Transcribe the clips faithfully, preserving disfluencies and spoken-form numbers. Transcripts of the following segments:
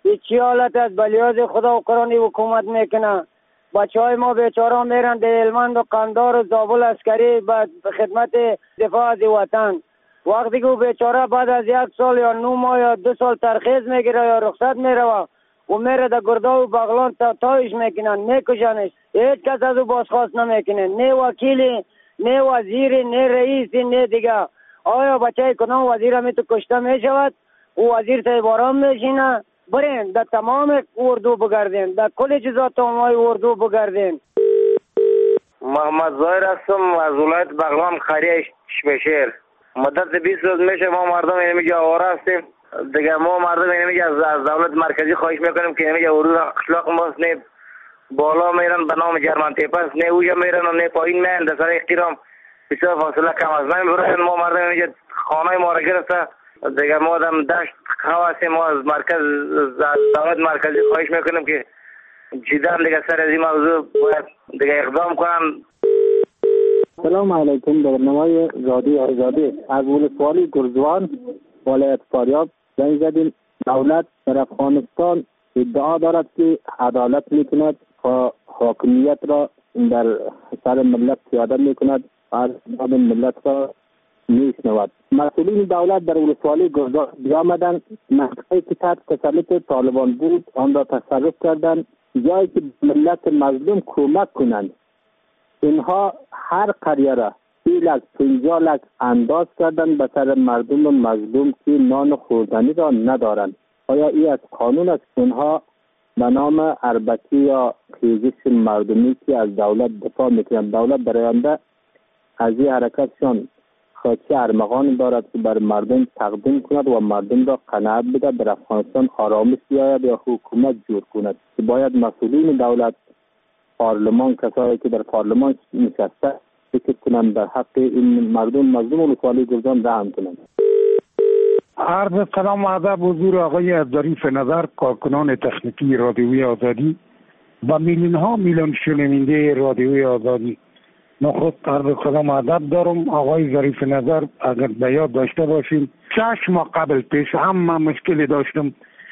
این چی حالت است؟ بلیاز خدا و قرآن حکومت میکنه. بچه های ما بیچاره میرن در هلمند و قندار و زابل عسکری به خدمت دفاع از وطن. وقتی که بیچاره بعد از یک سال یا نو ماه یا دو سال ترخیص میگیره یا رخصت میره و میره در گردا و بغلان تا تایش میکنن، میکشنش. هیچ کس از او بازخواست نمیکنه، نه وکیلی، نه وزیری، نه رئیسی، نه دیگه. آیا بچه کدام وزیر همی تو کشته میشود؟ او وزیر تا باران میشینه؟ برین در تمام اردو بگردین، در کل چیزا تمامای اردو بگردین. محمد ظاهر هستم از ولایت بغلان خریه شمشیر. مدت بیست روز میشه ما مردم اینجا آواره هستیم دیگه. ما مردم اینجا از دولت مرکزی خواهش میکنیم که اینجا اردو قشلاق ماست نه بالا میرن به نام جرمن تیپس، نه اوجا میرن و نه پایین میرن در سر احترام بسیار فاصله کم است. نمیبرن ما مردم اینجا خانه ما را گرفته دیگه. ما دم دشت خواستیم، ما از مرکز از دولت مرکزی خواهش میکنیم که جدا دیگه سر از این موضوع باید دیگه اقدام کنن. سلام علیکم. برنامه رادیو آزادی از ولسوالی گرزوان ولایت فاریاب زنگ زدیم. دولت در افغانستان ادعا دارد که عدالت میکند و حاکمیت را در سر ملت پیاده میکند و از ملت را میشنود. مسئولین دولت در ولسوالی گرزوان بیامدن منطقه که تحت تسلط طالبان بود آن را تصرف کردند، جایی که ملت مظلوم کمک کنند. اینها هر قریه را سی لک پنجاه لک انداز کردن به سر مردم مظلوم که نان خوردنی را ندارند. آیا این از قانون است؟ اینها به نام اربکی یا خیزش مردمی که از دولت دفاع میکنند. دولت در آینده از این حرکتشان خواهی ارمغان دارد که بر مردم تقدیم کند و مردم را قناعت بده در افغانستان آرامش بیاید یا حکومت جور کند. که باید مسئولین دولت، پارلمان، کسایی که در پارلمان نشسته فکر کنند در حق این مردم مظلوم ولسوالی گرزوان رحم کنند. عرض سلام و ادب حضور آقای ظریف نظر، کارکنان تکنیکی رادیوی آزادی و میلیون ها میلیون شنونده رادیوی آزادی. نخست عرض سلام و ادب دارم. آقای ظریف نظر اگر به یاد داشته باشیم شش ماه قبل پیش هم من مشکل داشتم،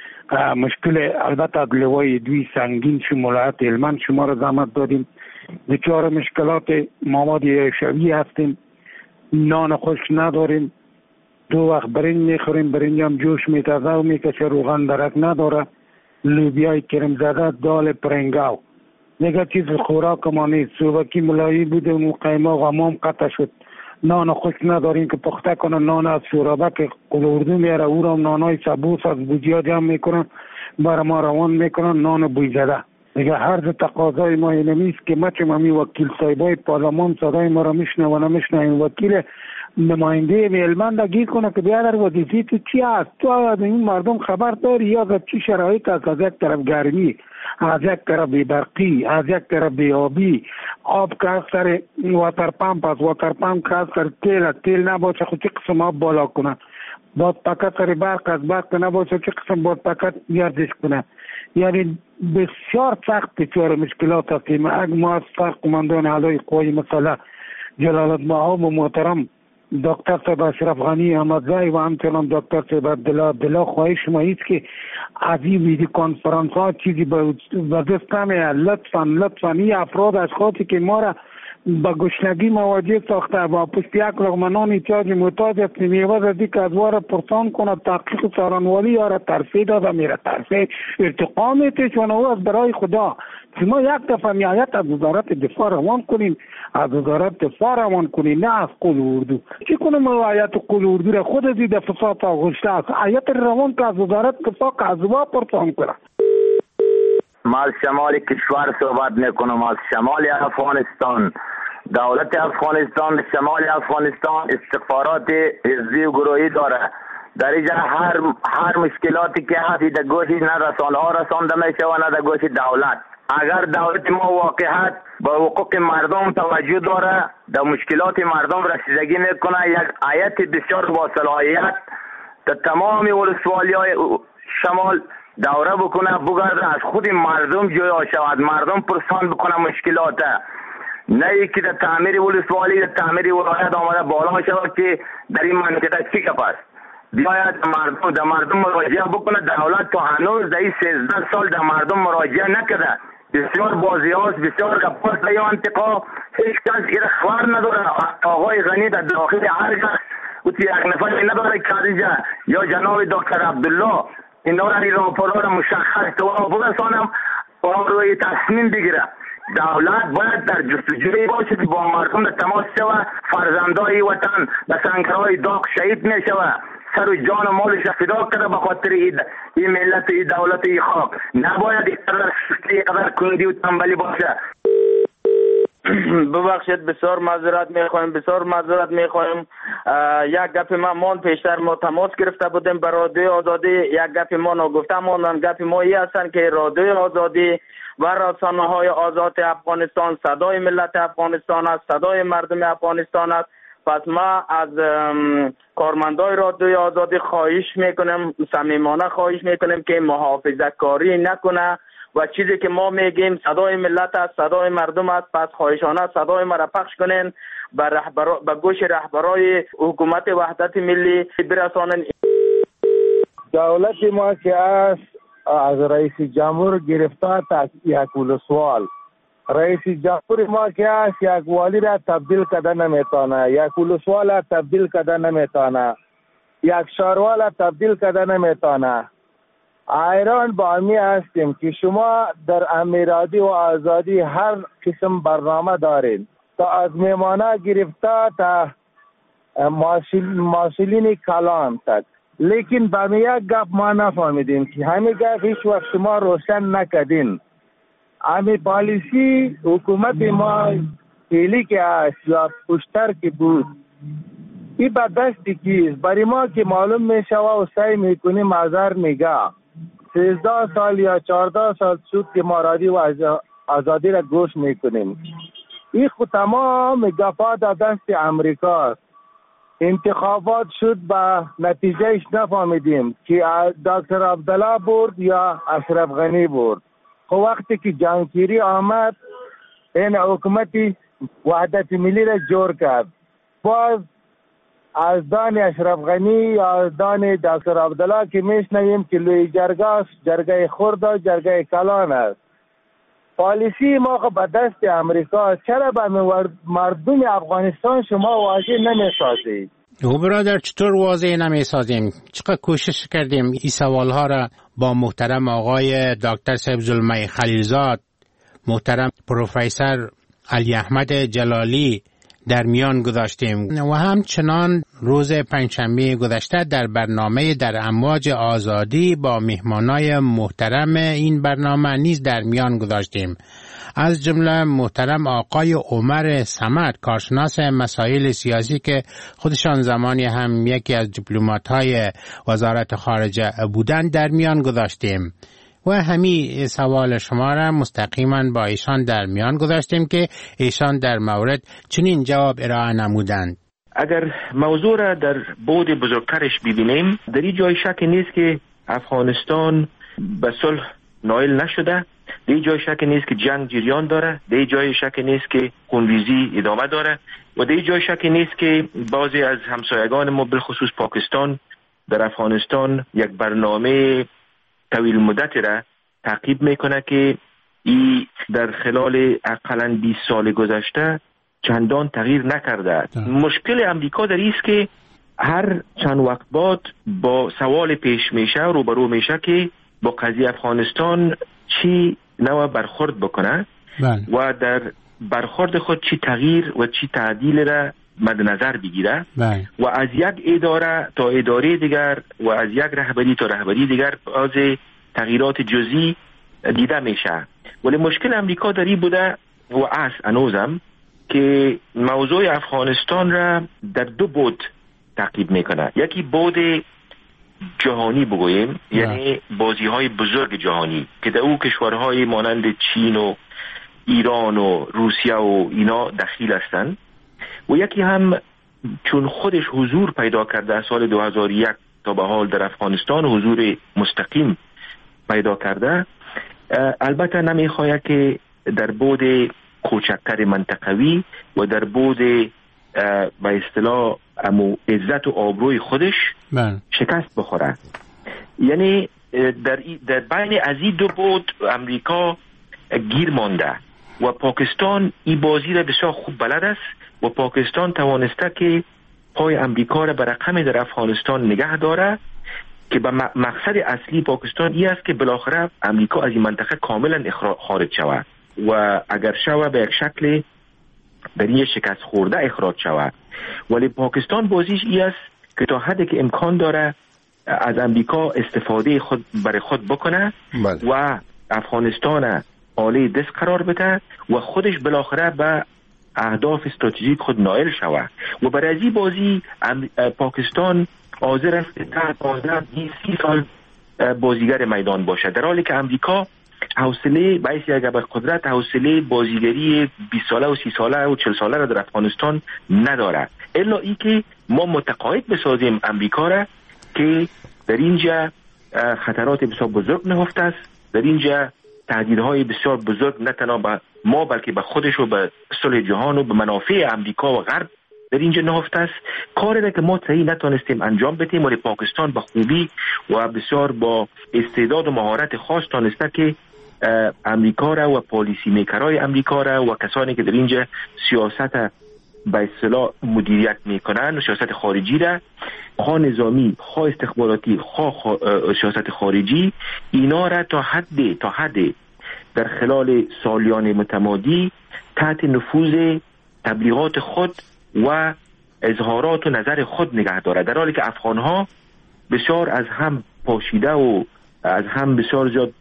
مشکل البته از لوای دوی سنگین شمولات هلمند شما را زحمت دادیم. دچار مشکلات مواد شوی هستیم، نان خوش نداریم، دو وقت برنج میخوریم، برنج هم جوش میتازه و میکشه، روغن درک نداره، لوبیای کرم زده، دال پرنگاو دیگه چیز خوراک ما نیست. صوبکی ملایی بوده و قیمه و غمام قطع شد. نان خوش نداریم که پخته کنن. نان از شورابه که قلوردو میاره او را نانای سبوس از بوجیا جمع میکنن برای ما روان میکنن، نان بوی زده. دیگه هر ز تقاضای ما اینمیست که مچم همی وکیل صاحبای پارلمان صدای ما را میشنه و نمیشنه. این وکیل نماینده هلمند گیر کنه که بیا در وظیفه تو چی هست؟ تو از این مردم خبر داری یا از چی شرایط است؟ از یک طرف گرمی، از یک طرف برقی، از یک طرف بیابی، آب که از سر واتر پمپ است، واتر پمپ که از سر تیل است، تیل نباشه خود چه قسم آب بالا کنه، باد پکت سر برق است، برق نباشه چه قسم باد پکت گردش کنه. یعنی بسیار سخت بسیار مشکلات است. ما از سرقماندان علای قوای مسئله جلال المآب و محترم دکتر صاحب اشرف غنی احمدزایی و همچنان دکتر صاحب عبدالله عبدالله خواهش ما ایست که از این ویدیو کانفرانس ها چیزی به دست نمیاد. لطفا لطفا این افراد اشخاصی که ما را به گشنگی مواجه ساخته و پشت یک لقمه نان احتیاج محتاج است، میوه از که از واره پرسان کنه تحقیق سارانوالی یا را ترفیع داده میره ترفیع ارتقا میتش و او از برای خدا شما یک دفعه میایت از وزارت دفاع روان کنین، از وزارت دفاع روان کنین، نه از قول اردو. چی کنم آیت قول اردو را خود از این فساد آغشته است، آیت روان که از وزارت دفاع که از وا پرسان کنه. ما از شمال کشور صحبت میکنم، از شمال افغانستان. دولت افغانستان شمال افغانستان استخبارات حزبی و گروهی داره. در اینجا هر هر مشکلاتی که هستی در گوش نه رسانه ها رسانده میشه و نه در گوش دولت. اگر دولت ما واقعیت به حقوق مردم توجه داره، در مشکلات مردم رسیدگی میکنه، یک هیئت بسیار با صلاحیت در تمام ولسوالی‌های شمال دوره بکنه، بگرده از خود مردم جویا شود، مردم پرسان بکنه مشکلات، نه یکی در تعمیر ولسوالی در تعمیر ولایت آمده بالا شود که در این منطقه چی گپ است. بیاید مردم در مردم مراجعه بکنه. دولت تا هنوز در این سیزده سال در مردم مراجعه نکرده. بسیار بازی هاست، بسیار گپاست در یا انتقا. هیچ کس ایره خبر نداره. آقای غنی در داخل هر او یک نفر نداره کادیجا یا جناب دکتر عبدالله اینا را این راپورها را مشخص تو برسانم و روی تصمیم بگیره. دولت باید در جستجوی باشه که با مردم تماس شود. فرزندای وطن به سنگرهای داغ شهید می شود، سر و جان و مالش فدا کرده به خاطر این ملت، این دولت، این خاک. نباید اینقدر سستی، اینقدر کندی و تنبلی باشه. ببخشید، بسیار معذرت میخوایم بسیار معذرت میخوایم یک گپ ما مون پیشتر ما تماس گرفته بودیم به رادیو آزادی. یک گپ ما نگفته موندن. گپ ما ای هستن که رادیو آزادی و رسانه های آزاد افغانستان صدای ملت افغانستان است، صدای مردم افغانستان است. پس ما از کارمندای رادیو آزادی خواهش میکنیم، صمیمانه خواهش میکنیم که محافظت کاری نکنه و چیزی که ما میگیم صدای ملت است، صدای مردم است. پس خواهشانه صدای ما را پخش کنین، به رهبر به گوش رهبرای حکومت وحدت ملی برسانن. دولت ما که است از رئیس جمهور گرفته تا یک ولسوال. رئیس جمهور ما که است یک والی را تبدیل کده نمیتونه، یک ولسوال را تبدیل کده نمیتونه، یک شهروال را تبدیل کده نمیتونه. ایران با امی هستیم که شما در امیرادی و آزادی هر قسم برنامه دارین، تا از میمانه گرفته تا مسئولین کلان تک. لیکن با می یک گپ ما نفهمیدیم که همین گپ هیچ وقت شما روشن نکدین. همین پالیسی حکومت ما پیلی که است یا پشتر که بود این به دستی کیست برای ما که معلوم می شود و سعی میکنیم آذر میگه سیزده سال یا چهارده سال شد که ما رادیو و آزادی را گوش میکنیم. این خود تمام گپا در دست امریکا. انتخابات شد با نتیجهش نفهمیدیم که دکتر عبدالله برد یا اشرف غنی برد. خب وقتی که جانگیری آمد این حکومتی وحدت ملی را جور کرد، باز از دان اشرف غنی یا از دان دکتر عبدالله که میشنویم که لوی جرگه است، جرگه خرد و جرگه کلان است. پالیسی ما خب به دست امریکا. چرا به مردم افغانستان شما واضح نمیسازید؟ او برادر چطور واضح نمیسازیم؟ چقدر کوشش کردیم این سوالها را با محترم آقای دکتر صاحب زلمه خلیلزاد، محترم پروفسور علی احمد جلالی در میان گذاشتیم و همچنان روز پنجشنبه گذشته در برنامه در امواج آزادی با مهمانای محترم این برنامه نیز در میان گذاشتیم. از جمله محترم آقای عمر صمد، کارشناس مسائل سیاسی که خودشان زمانی هم یکی از دیپلمات‌های وزارت خارجه بودند در میان گذاشتیم و همین سوال شما را مستقیما با ایشان در میان گذاشتیم که ایشان در مورد چنین جواب ارائه نمودند. اگر موضوع را در بعد بزرگترش ببینیم، در این جای شکی نیست که افغانستان به صلح نائل نشده، در این جای شکی نیست که جنگ جریان داره، در این جای شکی نیست که خونریزی ادامه داره و در این جای شکی نیست که بعضی از همسایگان ما بالخصوص پاکستان در افغانستان یک برنامه طویل مدت را تعقیب میکنه که ای در خلال اقلاً بیست سال گذشته چندان تغییر نکرده. ده. مشکل امریکا در است که هر چند وقت بعد با سوال پیش میشه روبرو میشه که با قضیه افغانستان چی نوع برخورد بکنه ده. و در برخورد خود چی تغییر و چی تعدیل را مد نظر بگیره ده. و از یک اداره تا اداره دیگر و از یک رهبری تا رهبری دیگر از تغییرات جزئی دیده میشه. ولی مشکل امریکا در این بوده و از انوزم که موضوع افغانستان را در دو بود تعقیب میکنه. یکی بود جهانی بگوییم، یعنی بازی های بزرگ جهانی که در او کشورهای مانند چین و ایران و روسیه و اینا دخیل هستند، و یکی هم چون خودش حضور پیدا کرده از سال دو هزار و یک تا به حال در افغانستان حضور مستقیم پیدا کرده، البته نمیخواهد که در بعد کوچکتر منطقوی و در بعد به اصطلاح امو عزت و آبروی خودش من. شکست بخوره. یعنی در, در بین از این دو بود امریکا گیر مانده و پاکستان این بازی را بسیار خوب بلد است و پاکستان توانسته که پای امریکا را به رقم در افغانستان نگه داره که به مقصد اصلی پاکستان این است که بالاخره امریکا از این منطقه کاملا خارج شود و اگر شود به یک شکل در این شکست خورده اخراج شود. ولی پاکستان بازیش این است که تا حدی که امکان داره از امریکا استفاده خود برای خود بکنه بله. و افغانستان آله دست قرار بده و خودش بالاخره به اهداف استراتژیک خود نائل شود و برای این بازی پاکستان حاضر است که تا پانزده سی سال بازیگر میدان باشه، در حالی که امریکا حوصله باعث اگر به قدرت حوصله بازیگری بیست ساله و سی ساله و چهل ساله را در افغانستان نداره، الا ای که ما متقاعد بسازیم امریکا را که در اینجا خطرات بسیار بزرگ نهفته است، در اینجا تهدیدهای بسیار بزرگ نه تنها به ما بلکه به خودش و به صلح جهان و به منافع امریکا و غرب در اینجا نهفته است. کاری را که ما صحیح نتونستیم انجام بدیم ولی پاکستان به خوبی و بسیار با استعداد و مهارت خاص تونسته که امریکا را و پالیسی میکرای امریکا را و کسانی که در اینجا سیاست به اصطلاح مدیریت میکنن و سیاست خارجی را، خواه نظامی، خواه استخباراتی، خواه سیاست خارجی، اینا را تا حد تا حد در خلال سالیان متمادی تحت نفوذ تبلیغات خود و اظهارات و نظر خود نگه داره، در حالی که افغانها بسیار از هم پاشیده و از هم بسیار زیاد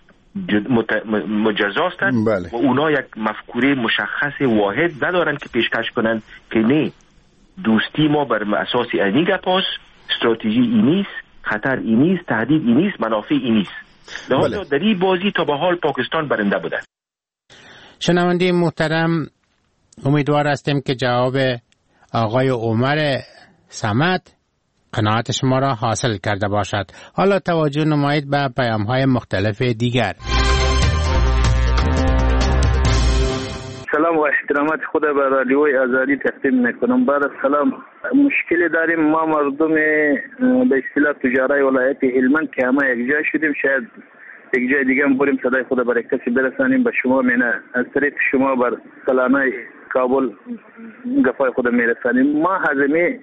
مجزا هستند بله. و اونا یک مفکوره مشخص واحد ندارن که پیشکش کنن که نه دوستی ما بر اساس اینی گپاست، استراتژی این نیست، خطر این نیست، تهدید این نیست، منافع این نیست. بله. در این بازی تا به حال پاکستان برنده بوده. شنونده محترم، امیدوار هستیم که جواب آقای عمر صمد قناعت شما را حاصل کرده باشد. حالا توجه نمایید به پیام‌های مختلف دیگر. سلام و احترامات خدا به رادیوی آزادی تقدیم میکنم. بعد از سلام، مشکلی داریم ما مردم به اصطلاح تجارای ولایت هلمند که همه یک جای شدیم، شاید یک جای دیگه هم بریم صدای خدا برای کسی برسانیم به شما، مینه از طریق شما بر سلامه کابل گفای خدا میرسانیم. ما هضمه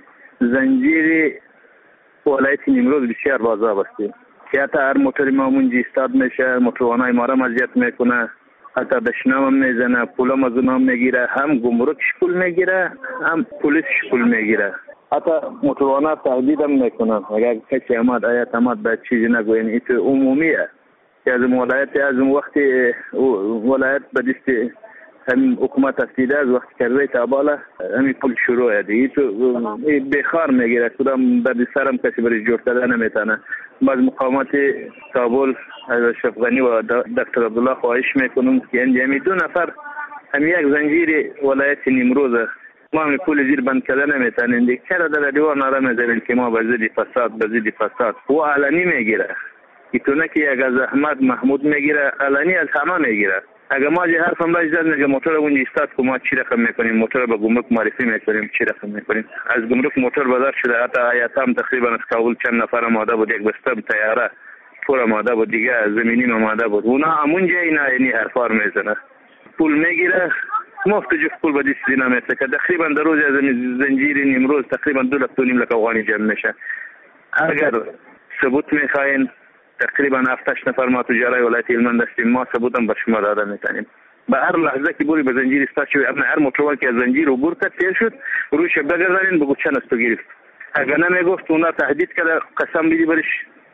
زنجیر ولایت نیمروز بسیار بازار هستیم که حتی هر موتوری ما منجی استاد میشه، موتوانای ما را مزیت میکنه، حتی دشنام هم میزنه، پول هم از اون هم میگیره، هم گمرکش پول میگیره هم پولیسش پول میگیره، حتی موتورانا تهدید هم میکنن اگر کسی آمد آیت آمد به چیزی نگوین. این تو عمومیه که از ولایت از اون وقتی ولایت به دست همین حکومت افتیده از وقتی که روی تاباله همین پول شروع دیگه تو بخار میگیره، کدام در سرم کسی برای جور کردن نمیتونه. باز مقامات کابل از اشرف غنی و دکتر عبدالله خواهش میکنم که همین دو نفر هم یک زنجیر ولایت نیمروز ما همین پول زیر بند کردن نمیتونیم دیگه، چرا در دیوار ناره میزنیم که ما به ضد فساد به ضد فساد و علنی میگیره ایتونه که یک از احمد محمود میگیره، علنی از همه میگیره. اگر ما یه حرف هم باید زد میگه موتور اونجا استاد که ما چی رقم میکنیم، موتور به گمرک معرفی میکنیم چی رقم میکنیم، از گمرک موتور بازار شده، حتی آیت هم تقریبا از کابل چند نفر آماده بود، یک بستم تیاره پر آماده بود، دیگه زمینی آماده بود، اونا همونجا اینا یعنی حرفار میزنه، پول میگیره مفت جفت پول به دست دینا میسه که تقریبا در روز از زنجیر نیمروز تقریبا دو لخت و نیم لک افغانی جمع میشه. اگر ثبوت میخواین تقریبا هفتش نفر ما تجارای ولایت هلمند هستیم، ما ثبوت هم بر شما داده میتونیم. به هر لحظه که بوری به زنجیر استاد شوی، ابن هر موتور که از زنجیر عبور کرد تیر شد روش بگردارین بگو چند است گرفت، اگر نمیگفت اونا تهدید کرده قسم بدی برش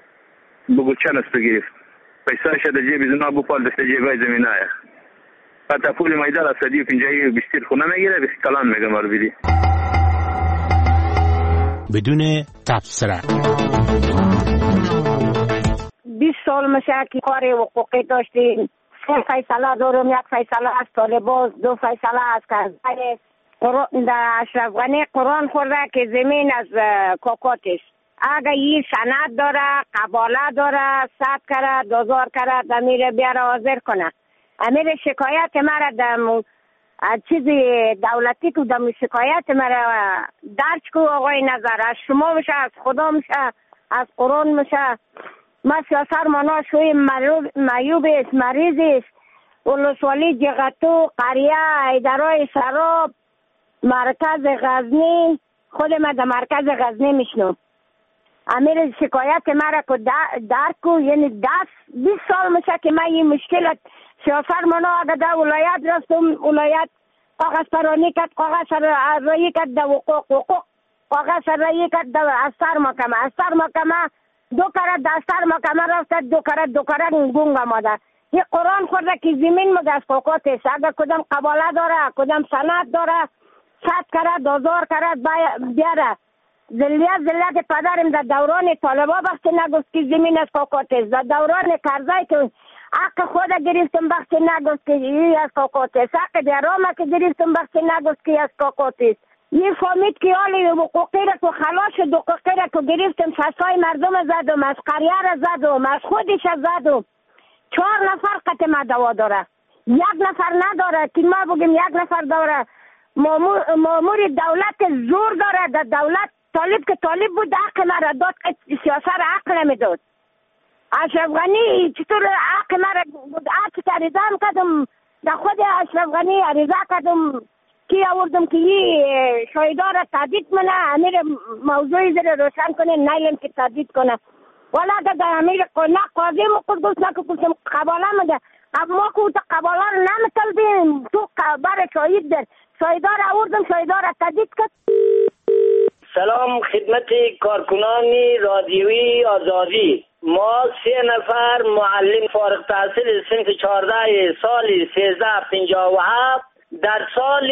بگو چند است گرفت، پیسایش در جیب زنا بپال دست جیبای زمینه های حتی پول مایدار از صدی و پنجایی بیستیر خونه میگیره بس کلان میگه مارو بیدی بدون تفسره. بیست سال میشه که کار حقوقی داشتیم، سه فیصله دارم، یک فیصله از طالباز، دو فیصله از کارگر در اشرف غنی قرآن خورده که زمین از کاکاتش، اگر این سند داره، قباله داره، ثبت کرده، دوزار کرده، میره بیاره حاضر کنه. امیر شکایت مرا در چیز دولتی که دم شکایت مرا درج کو آقای نظر، از شما میشه، از خدا میشه، از قرآن میشه. ما سیاسر مانا شوی معیوب است، مریض است. ولسوالی جغتو، قریه، ایدرای سراب، مرکز غزنی، خود ما در مرکز غزنی میشنم. امیر شکایت مرا که درک کو، یعنی دست بیست سال میشه که من این مشکلت سیاسر مانا اگر در ولایت رفتم، ولایت کاغذ پرانی کرد، کاغذ رایی کرد در حقوق، حقوق کاغذ رایی کرد در استر محکمه، استر محکمه دو کرد در استر محکمه رفت، دو کرد دو کرد گونگ آمده. این قرآن خورده که زمین مگه از کوکات است. اگر کدام قباله داره، کدام سند داره، صد کرد هزار کرد بیاره. زلیت زلیت پدرم در دوران طالبا بخش نگفت که زمین از کوکات است. در دوران کرزی که حق خود گرفتم بخش نگفت که این از کوکات است. حق درامه که گرفتم بخش نگفت که از کوکات است. یه فهمید که حالی حقوقی را که خلاص حقوقی را که گرفتم، سسای مردم زدم، از قریه را زدم، از خودش زدم. چهار نفر قتل دوا داره، یک نفر نداره که ما بگیم یک نفر داره. مامور, مامور دولت زور داره. در دولت طالب که طالب بود حق مرا داد که سیاست حق نمیداد. اشرف غنی چطور حق مرا بود؟ حق عریضه کردم، در خود اشرف غنی عریضه کردم کی آوردم که این شایده را تهدید کنه، امیر موضوعی را روشن کنه، نیلم که تهدید کنه. والا در امیر نه قاضی مقود گوست نه که گفتم قباله مگه ما که تا قباله رو نمیتلدیم تو بر شاید در شایده را آوردم، شایده را تهدید کرد. سلام خدمت کارکنان رادیویی آزادی. ما سه نفر معلم فارغ التحصیل صنف چهارده سال سیزده پنجاه و هفت در سال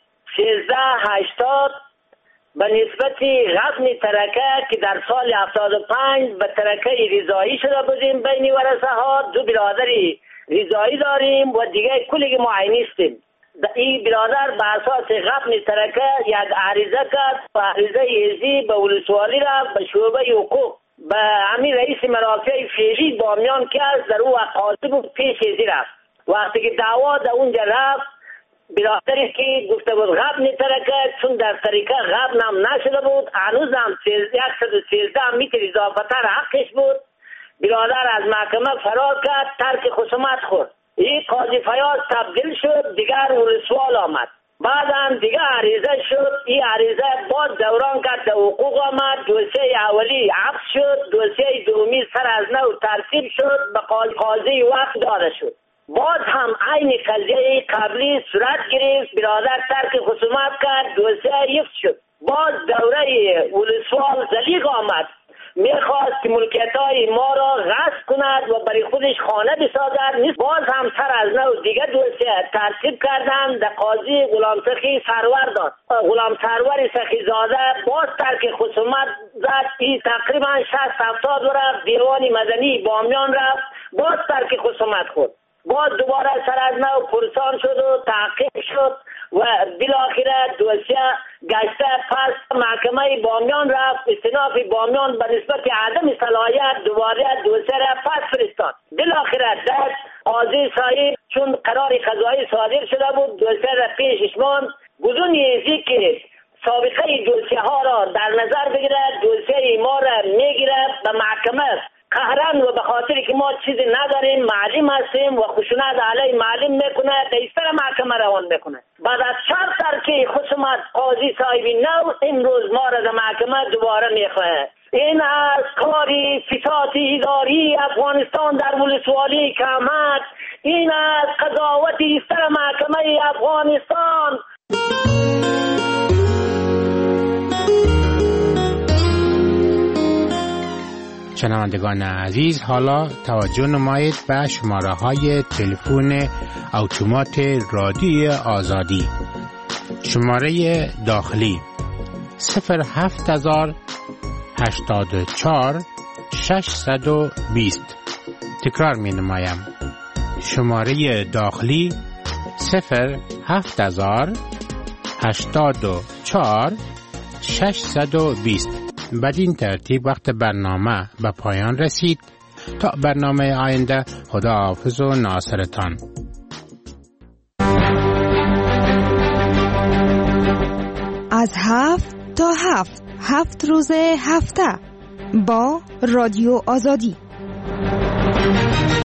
سیزده هشتاد به نسبت غبن ترکه که در سال هفتاد و پنج به ترکه رضایی شده بودیم بین ورثه ها، دو برادر رضایی داریم و دیگه کلی معینی استیم. این برادر به اساس غبن ترکه یک عریضه کرد و عریضه ایزی به ولسوالی رفت، به شعبه حقوق به همین رئیس مرافع فعلی بامیان کرد، در او قاضی بود پیش ایزی رفت. وقتی که دعوا در اونجا رفت، برادری که گفته بود غبن ترکه، چون در طریقه غبن هم نشده بود، هنوز هم صد و سیزده متر اضافتر حقش بود، برادر از محکمه فرار کرد، ترک خصومت خورد. این قاضی فیاض تبدیل شد، دیگر ولسوال آمد. بعد هم دیگه عریضه شد، این عریضه باز دوران کرد، در حقوق آمد، دوسیه اولی عفظ شد، دوسیه دومی سر از نو ترتیب شد، به قاضی وقت داده شد. باز هم عین قضیه قبلی صورت گرفت، برادر ترک خصومت کرد، دوسیه حفظ شد. باز دوره ولسوال زلیق آمد، میخواست که ملکیت های ما را غصب کند و برای خودش خانه بسازد. نیست، باز هم سر از نو دیگه دوسیه ترتیب کردن، در قاضی غلام سخی سرور داد. غلام سرور سخی زاده باز ترک خصومت زد، این تقریبا شصت هفتاد رفت، دیوان مدنی بامیان رفت، باز ترک خصومت خورد. باز دوباره سر از نو پرسان شد و تحقیق شد و بالاخره دوسیه گشته پس محکمه بامیان رفت، استئناف بامیان به نسبت عدم صلاحیت دوباره دوسیه را پس فرستاد. بالاخره دست قاضی صاحب چون قرار قضایی صادر شده بود، دوسیه را پیشش ماند، بدون ازی که سابقه دوسیه ها را در نظر بگیره، دوسیه ما را میگیره به محکمه قهرن و به خاطر که ما چیزی نداریم، معلم هستیم و خشونت علیه معلم میکنه، دیستر محکمه روان میکنه. بعد از چهار ترک خصومت قاضی صاحب نو امروز ما را در محکمه دوباره میخواه. این از کاری فساد اداری افغانستان در ولسوالی که آمد، این از قضاوت دیستر محکمه افغانستان. شنوندگان عزیز، حالا توجه نمایید به شماره های تلفن اتومات رادیو آزادی. شماره داخلی صفر هفت هزار هشتاد و چهار ششصد و بیست. تکرار می نمایم. شماره داخلی صفر هفت هزار هشتاد و چهار ششصد و بیست. بدین ترتیب وقت برنامه به پایان رسید. تا برنامه آینده، خدا حافظ و ناصرتان. از هفت تا هفت هفت روز هفته با رادیو آزادی.